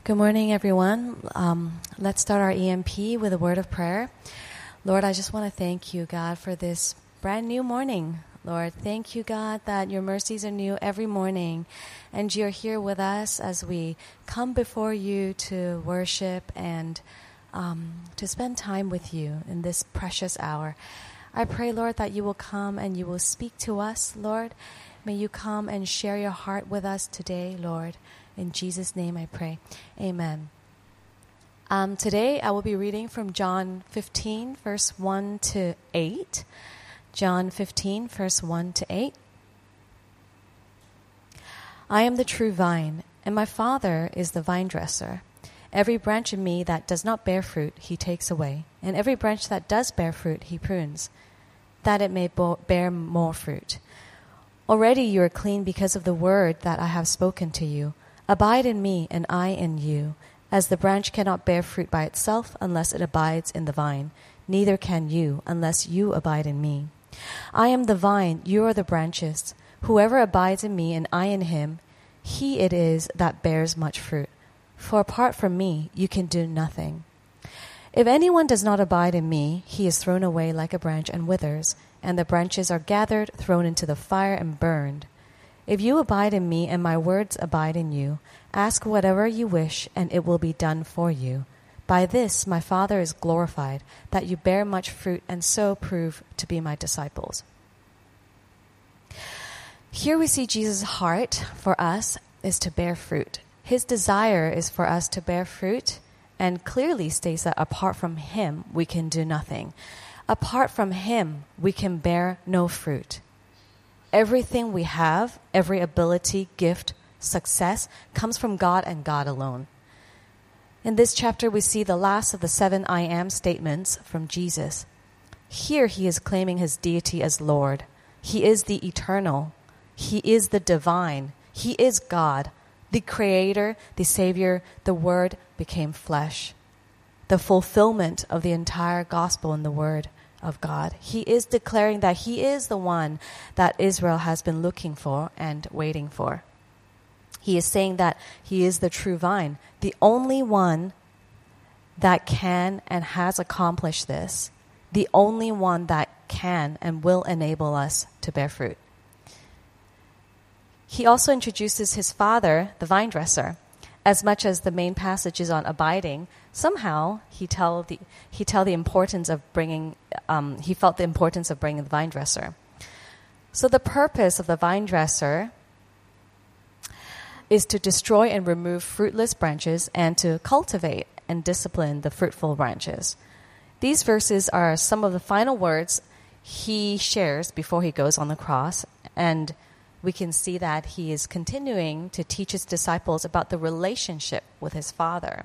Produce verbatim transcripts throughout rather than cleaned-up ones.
Good morning, everyone. Um, let's start our E M P with a word of prayer. Lord, I just want to thank you, God, for this brand new morning. Lord, thank you, God, that your mercies are new every morning, and you're here with us as we come before you to worship and um, to spend time with you in this precious hour. I pray, Lord, that you will come and you will speak to us, Lord. May you come and share your heart with us today, Lord. In Jesus' name I pray. Amen. Um, today I will be reading from John fifteen, verse one to eight. John fifteen, verse one to eight. I am the true vine, and my Father is the vine dresser. Every branch in me that does not bear fruit, he takes away. And every branch that does bear fruit, he prunes, that it may bo- bear more fruit. Already you are clean because of the word that I have spoken to you. Abide in me, and I in you. As the branch cannot bear fruit by itself unless it abides in the vine, neither can you unless you abide in me. I am the vine, you are the branches. Whoever abides in me and I in him, he it is that bears much fruit. For apart from me, you can do nothing. If anyone does not abide in me, he is thrown away like a branch and withers, and the branches are gathered, thrown into the fire, and burned. If you abide in me and my words abide in you, ask whatever you wish, and it will be done for you. By this my Father is glorified, that you bear much fruit and so prove to be my disciples. Here we see Jesus' heart for us is to bear fruit. His desire is for us to bear fruit, and clearly states that apart from him, we can do nothing. Apart from him, we can bear no fruit. Everything we have, every ability, gift, success, comes from God and God alone. In this chapter, we see the last of the seven I am statements from Jesus. Here he is claiming his deity as Lord. He is the eternal. He is the divine. He is God, the creator, the savior. The word became flesh. The fulfillment of the entire gospel in the word of God. He is declaring that he is the one that Israel has been looking for and waiting for. He is saying that he is the true vine, the only one that can and has accomplished this, the only one that can and will enable us to bear fruit. He also introduces his Father, the vine dresser. As much as the main passage is on abiding, somehow he tell the he tell the importance of bringing. Um, he felt the importance of bringing the vine dresser. So the purpose of the vine dresser is to destroy and remove fruitless branches and to cultivate and discipline the fruitful branches. These verses are some of the final words he shares before he goes on the cross, and we can see that he is continuing to teach his disciples about the relationship with his Father.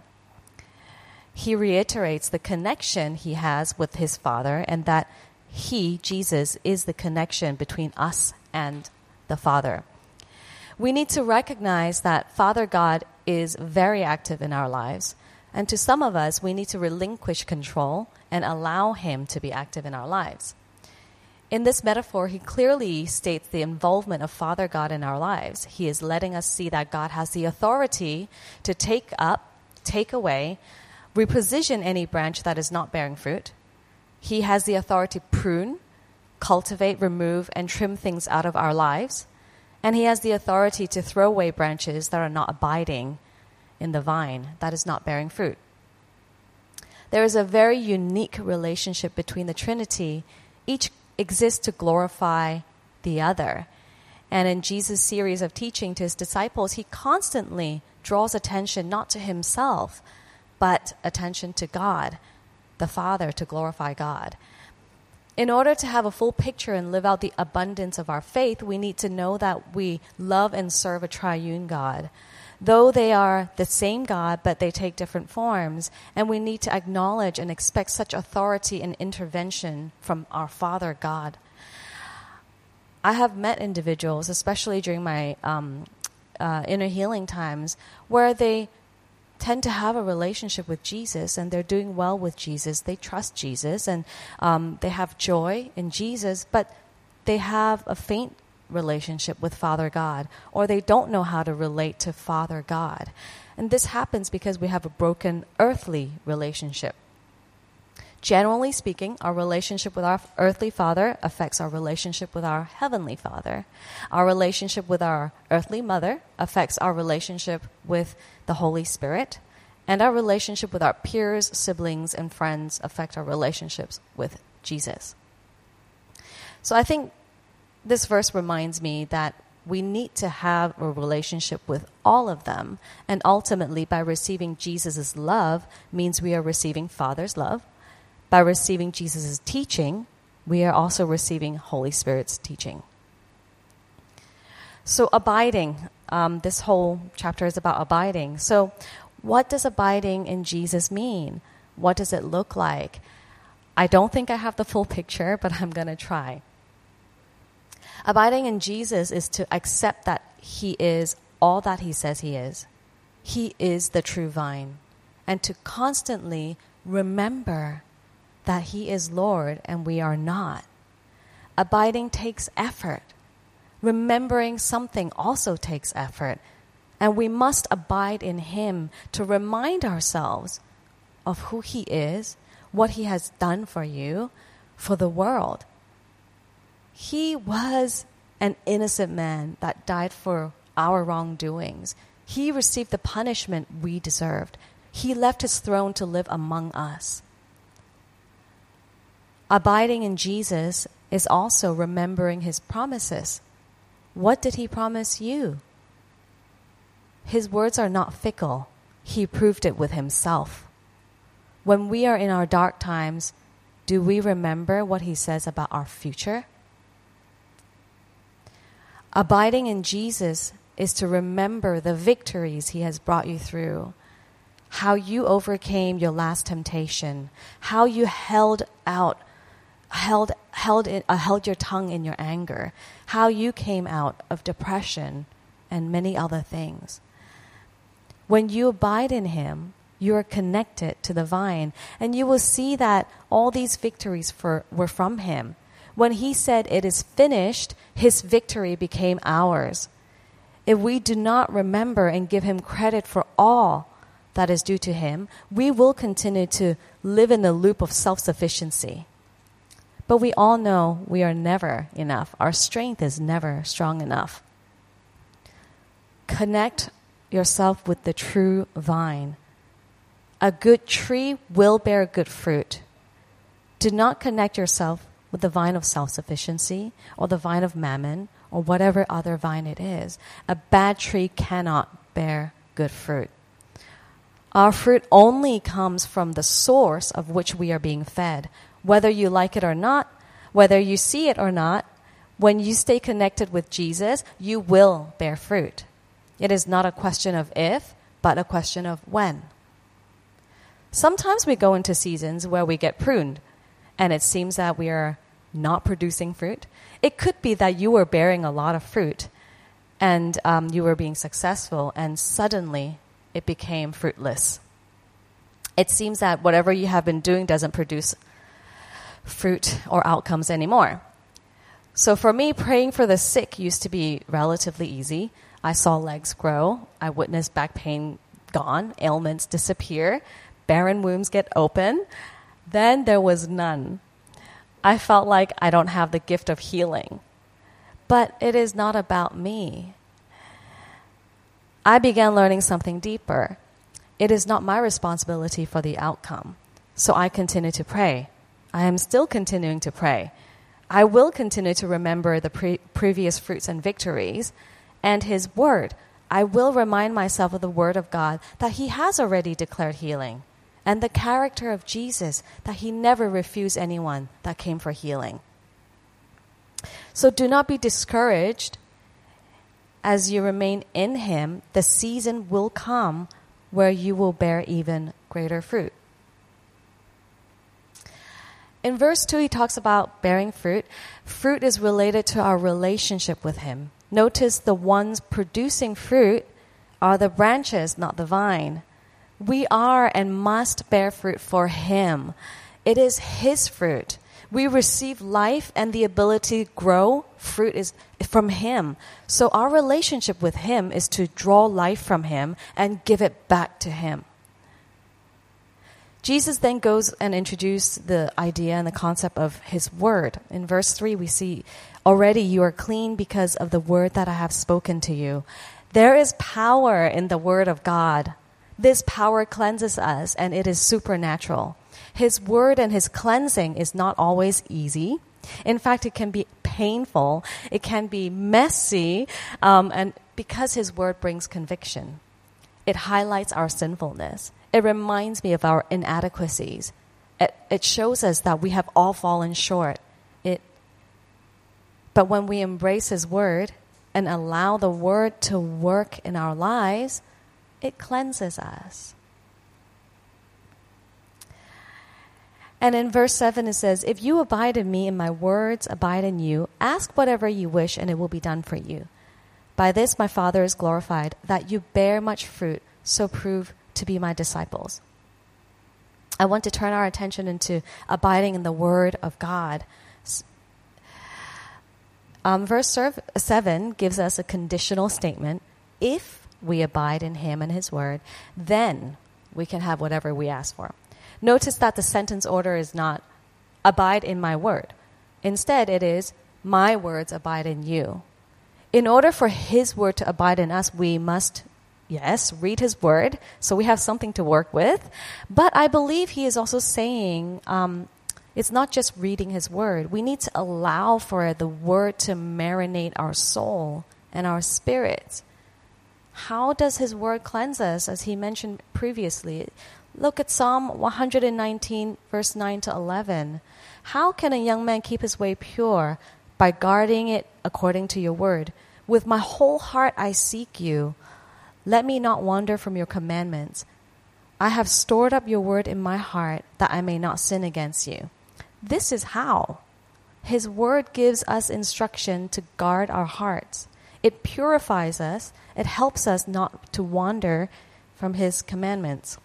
He reiterates the connection he has with his Father, and that he, Jesus, is the connection between us and the Father. We need to recognize that Father God is very active in our lives, and to some of us, we need to relinquish control and allow him to be active in our lives. In this metaphor, he clearly states the involvement of Father God in our lives. He is letting us see that God has the authority to take up, take away, reposition any branch that is not bearing fruit. He has the authority to prune, cultivate, remove, and trim things out of our lives. And he has the authority to throw away branches that are not abiding in the vine, that is not bearing fruit. There is a very unique relationship between the Trinity. Each exists to glorify the other. And in Jesus' series of teaching to his disciples, he constantly draws attention not to himself, but attention to God, the Father, to glorify God. In order to have a full picture and live out the abundance of our faith, we need to know that we love and serve a triune God. Though they are the same God, but they take different forms, and we need to acknowledge and expect such authority and intervention from our Father God. I have met individuals, especially during my um, uh, inner healing times, where they tend to have a relationship with Jesus, and they're doing well with Jesus. They trust Jesus, and um, they have joy in Jesus, but they have a faint relationship with Father God, or they don't know how to relate to Father God. And this happens because we have a broken earthly relationship. Generally speaking, our relationship with our earthly father affects our relationship with our heavenly Father. Our relationship with our earthly mother affects our relationship with the Holy Spirit. And our relationship with our peers, siblings, and friends affect our relationships with Jesus. So I think this verse reminds me that we need to have a relationship with all of them. And ultimately, by receiving Jesus' love means we are receiving Father's love. By receiving Jesus' teaching, we are also receiving Holy Spirit's teaching. So abiding, um, this whole chapter is about abiding. So what does abiding in Jesus mean? What does it look like? I don't think I have the full picture, but I'm going to try. Abiding in Jesus is to accept that he is all that he says he is. He is the true vine. And to constantly remember that he is Lord and we are not. Abiding takes effort. Remembering something also takes effort. And we must abide in him to remind ourselves of who he is, what he has done for you, for the world. He was an innocent man that died for our wrongdoings. He received the punishment we deserved. He left his throne to live among us. Abiding in Jesus is also remembering his promises. What did he promise you? His words are not fickle. He proved it with himself. When we are in our dark times, do we remember what he says about our future? Abiding in Jesus is to remember the victories he has brought you through, how you overcame your last temptation, how you held out, held held it, uh, held your tongue in your anger, how you came out of depression and many other things. When you abide in him, you are connected to the vine, and you will see that all these victories for, were from him. When he said it is finished, his victory became ours. If we do not remember and give him credit for all that is due to him, we will continue to live in the loop of self-sufficiency. But we all know we are never enough. Our strength is never strong enough. Connect yourself with the true vine. A good tree will bear good fruit. Do not connect yourself with the vine of self-sufficiency or the vine of mammon or whatever other vine it is. A bad tree cannot bear good fruit. Our fruit only comes from the source of which we are being fed. Whether you like it or not, whether you see it or not, when you stay connected with Jesus, you will bear fruit. It is not a question of if, but a question of when. Sometimes we go into seasons where we get pruned, and it seems that we are not producing fruit. It could be that you were bearing a lot of fruit, and um, you were being successful, and suddenly it became fruitless. It seems that whatever you have been doing doesn't produce fruit or outcomes anymore. So for me, praying for the sick used to be relatively easy. I saw legs grow. I witnessed back pain gone, ailments disappear, barren wombs get open. Then there was none. I felt like I don't have the gift of healing. But it is not about me. I began learning something deeper. It is not my responsibility for the outcome. So I continue to pray. I am still continuing to pray. I will continue to remember the pre- previous fruits and victories and his word. I will remind myself of the word of God that he has already declared healing, and the character of Jesus, that he never refused anyone that came for healing. So do not be discouraged. As you remain in him, the season will come where you will bear even greater fruit. In verse two, he talks about bearing fruit. Fruit is related to our relationship with him. Notice the ones producing fruit are the branches, not the vine. We are and must bear fruit for him. It is his fruit. We receive life and the ability to grow. Fruit is from Him. So our relationship with Him is to draw life from Him and give it back to Him. Jesus then goes and introduces the idea and the concept of His word. In verse three, we see, already you are clean because of the word that I have spoken to you. There is power in the word of God. This power cleanses us, and it is supernatural. His word and His cleansing is not always easy. In fact, it can be painful. It can be messy, um, and because His word brings conviction. It highlights our sinfulness. It reminds me of our inadequacies. It, it shows us that we have all fallen short. It, but when we embrace His word and allow the word to work in our lives, it cleanses us. And in verse seven it says, if you abide in me and my words abide in you, ask whatever you wish and it will be done for you. By this my Father is glorified, that you bear much fruit, so prove to be my disciples. I want to turn our attention into abiding in the word of God. Um, verse seven gives us a conditional statement. If we abide in Him and His word, then we can have whatever we ask for. Notice that the sentence order is not, abide in my word. Instead, it is, my words abide in you. In order for His word to abide in us, we must, yes, read His word, so we have something to work with. But I believe He is also saying, um, it's not just reading His word. We need to allow for the word to marinate our soul and our spirit. How does His word cleanse us, as He mentioned previously? Look at Psalm one hundred nineteen, verse nine to eleven. How can a young man keep his way pure? By guarding it according to your word. With my whole heart I seek you. Let me not wander from your commandments. I have stored up your word in my heart that I may not sin against you. This is how. His word gives us instruction to guard our hearts. It purifies us. It helps us not to wander from His commandments.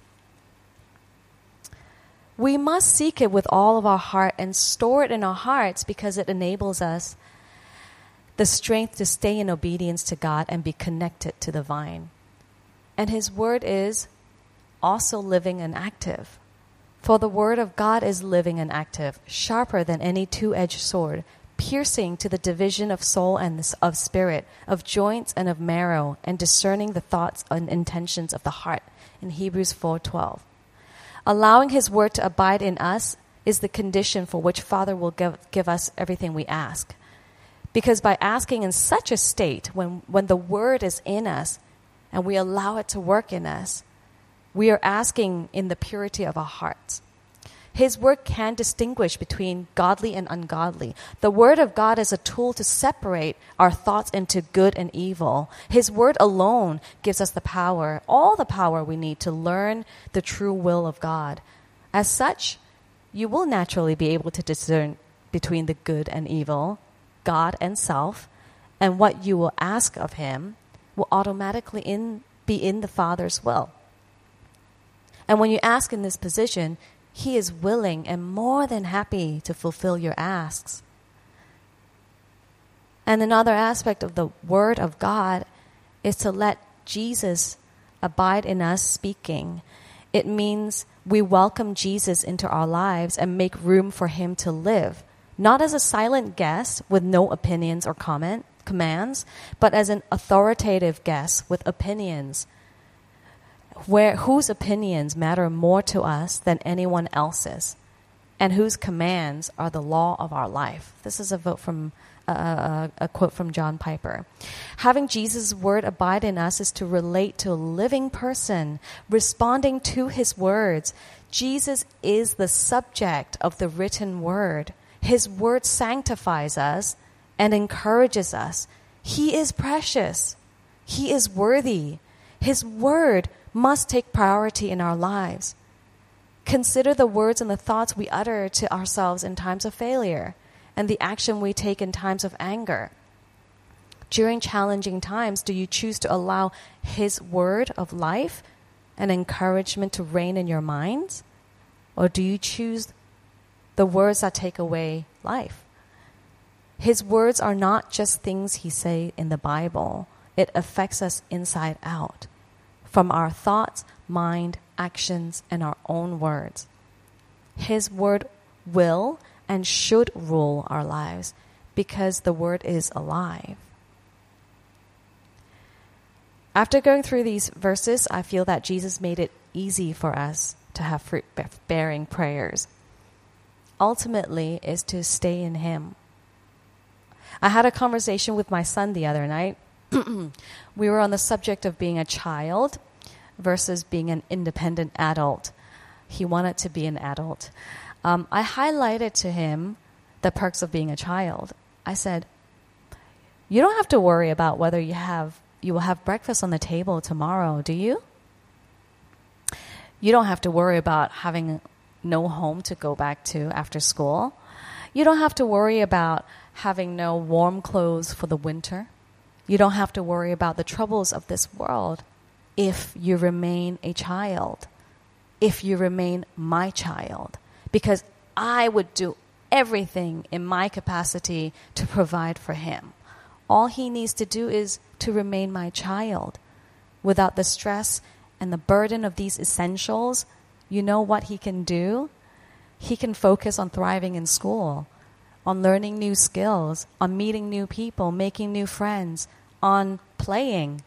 We must seek it with all of our heart and store it in our hearts because it enables us the strength to stay in obedience to God and be connected to the vine. And His word is also living and active. For the word of God is living and active, sharper than any two-edged sword, piercing to the division of soul and of spirit, of joints and of marrow, and discerning the thoughts and intentions of the heart. In Hebrews four twelve. Allowing His word to abide in us is the condition for which Father will give, give us everything we ask. Because by asking in such a state, when, when the word is in us and we allow it to work in us, we are asking in the purity of our hearts. His word can distinguish between godly and ungodly. The word of God is a tool to separate our thoughts into good and evil. His word alone gives us the power, all the power we need to learn the true will of God. As such, you will naturally be able to discern between the good and evil, God and self, and what you will ask of Him will automatically in, be in the Father's will. And when you ask in this position, He is willing and more than happy to fulfill your asks. And another aspect of the Word of God is to let Jesus abide in us speaking. It means we welcome Jesus into our lives and make room for Him to live, not as a silent guest with no opinions or comment, commands, but as an authoritative guest with opinions, where whose opinions matter more to us than anyone else's, and whose commands are the law of our life. This is a vote from uh, a quote from John Piper. Having Jesus' word abide in us is to relate to a living person, responding to His words. Jesus is the subject of the written word. His word sanctifies us and encourages us. He is precious. He is worthy. His word must take priority in our lives. Consider the words and the thoughts we utter to ourselves in times of failure and the action we take in times of anger. During challenging times, do you choose to allow His word of life and encouragement to reign in your minds? Or do you choose the words that take away life? His words are not just things he say in the Bible. It affects us inside out, from our thoughts, mind, actions, and our own words. His word will and should rule our lives because the word is alive. After going through these verses, I feel that Jesus made it easy for us to have fruit-bearing prayers. Ultimately is to stay in Him. I had a conversation with my son the other night. We were on the subject of being a child versus being an independent adult. He wanted to be an adult. Um, I highlighted to him the perks of being a child. I said, you don't have to worry about whether you have you will have breakfast on the table tomorrow, do you? You don't have to worry about having no home to go back to after school. You don't have to worry about having no warm clothes for the winter. You don't have to worry about the troubles of this world if you remain a child, if you remain my child, because I would do everything in my capacity to provide for him. All he needs to do is to remain my child. Without the stress and the burden of these essentials, you know what he can do? He can focus on thriving in school, on learning new skills, on meeting new people, making new friends, on playing.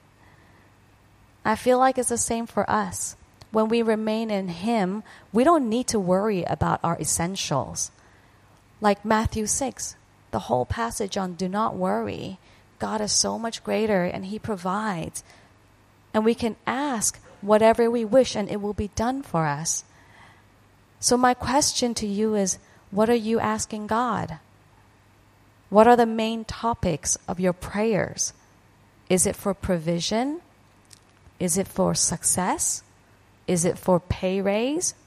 I feel like it's the same for us. When we remain in Him, we don't need to worry about our essentials. Like Matthew six, the whole passage on do not worry. God is so much greater and He provides. And we can ask whatever we wish and it will be done for us. So my question to you is, what are you asking God? What are the main topics of your prayers? Is it for provision? Is it for success? Is it for pay raise?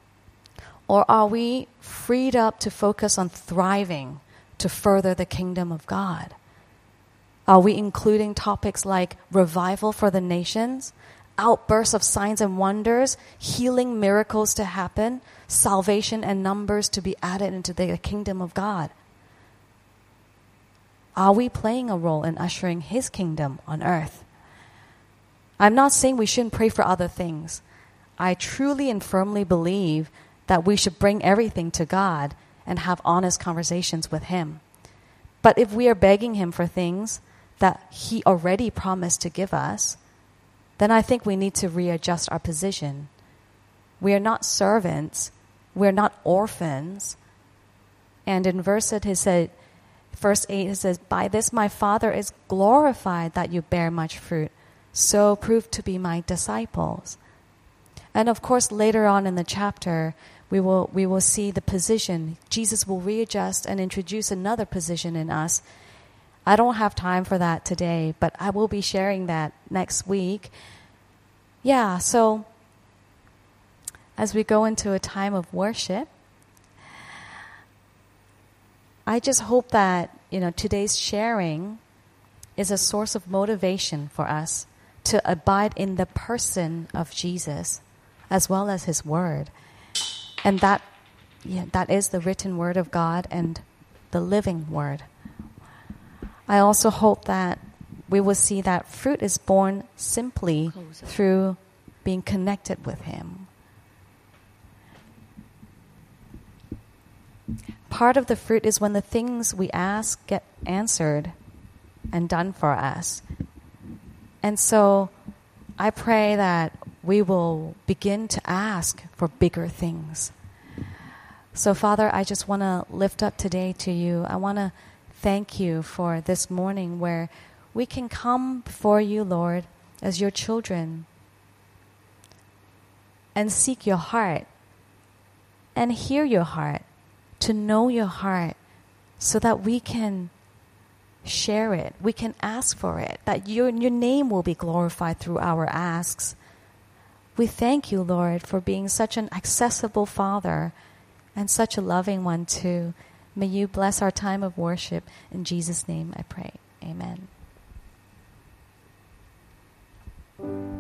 Or are we freed up to focus on thriving to further the kingdom of God? Are we including topics like revival for the nations, outbursts of signs and wonders, healing miracles to happen, salvation and numbers to be added into the kingdom of God? Are we playing a role in ushering His kingdom on earth? I'm not saying we shouldn't pray for other things. I truly and firmly believe that we should bring everything to God and have honest conversations with Him. But if we are begging Him for things that He already promised to give us, then I think we need to readjust our position. We are not servants. We are not orphans. And in verse eight, He said, verse eight, it says, by this my Father is glorified that you bear much fruit. So prove to be my disciples. And of course, later on in the chapter, we will we will see the position. Jesus will readjust and introduce another position in us. I don't have time for that today, but I will be sharing that next week. Yeah, so as we go into a time of worship, I just hope that, you know, today's sharing is a source of motivation for us to abide in the person of Jesus as well as His word. And that, yeah, that is the written word of God and the living word. I also hope that we will see that fruit is born simply through being connected with Him. Part of the fruit is when the things we ask get answered and done for us. And so I pray that we will begin to ask for bigger things. So Father, I just want to lift up today to You. I want to thank You for this morning where we can come before You, Lord, as Your children and seek Your heart and hear Your heart, to know Your heart so that we can share it. We can ask for it, that your, your name will be glorified through our asks. We thank You, Lord, for being such an accessible Father and such a loving one too. May You bless our time of worship. In Jesus' name I pray. Amen.